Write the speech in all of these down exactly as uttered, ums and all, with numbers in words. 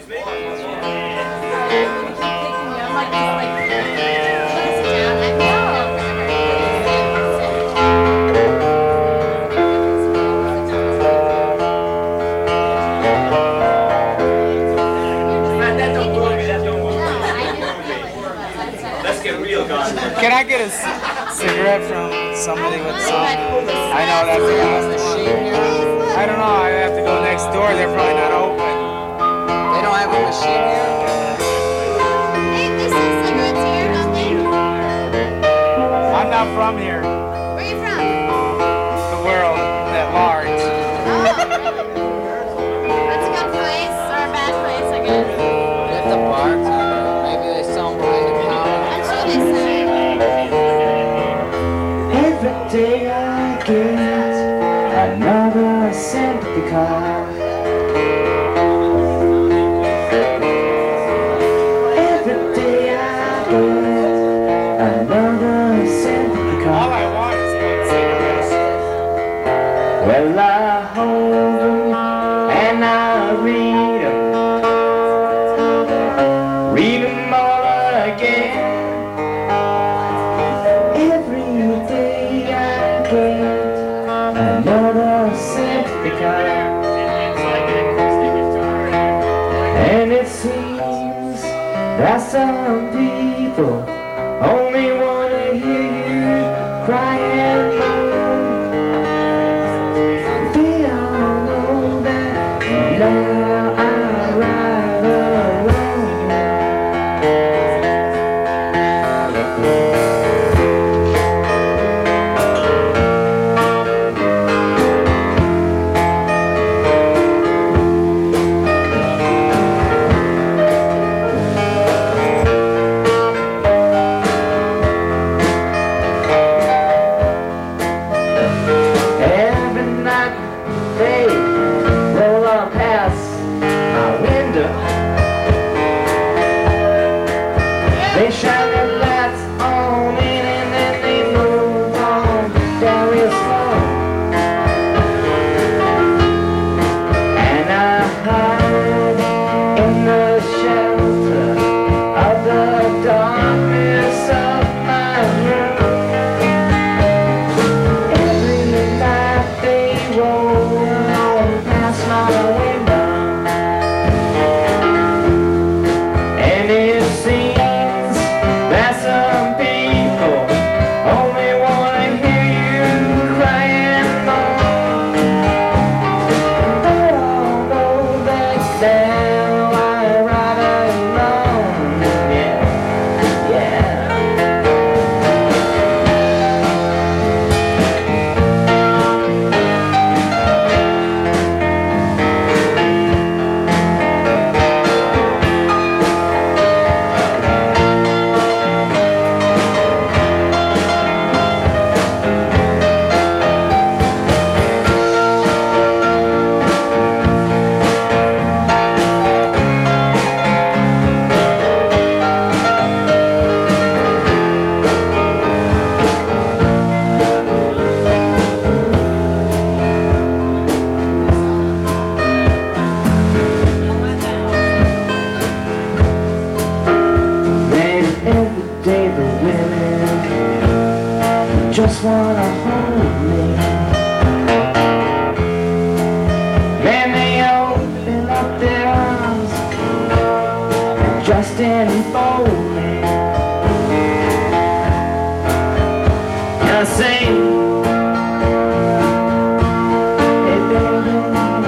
Can I get a c cigarette from somebody with some? I know that's the machine here. I don't know. I have to go next door. They're probably not open. They don't have a machine here? Hey, they sell cigarettes here, don't they? I'm not from here. Where are you from? The world at large. Oh, that's a good place or a bad place, I guess. At the bartender. Maybe they sell them behind the counter. I'm sure they sell. Every day I get another sympathy card. Every day I get another sympathy card. All I want is one cigarette. Well, I hold them and I read them, read them all again. Every day I get another sympathy card, and it seems that some people only want to hear you cry and moan. They all know that now I ride alone. Every night they roll up past my window. They shine their lights on in and then they move on down real slow. And I hide in the shelter of the darkness of my room. Every night they roll on past my window, and it seems that some people only want to hear you cry and moan. They all know that now I ride alone. Yeah, yeah. Maybe every day the women just wanna hold me. Man, they open up their arms and just enfold me. And I say, hey baby,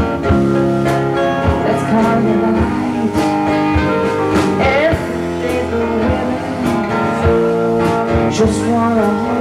let's calm your lights. Every day the women just wanna hold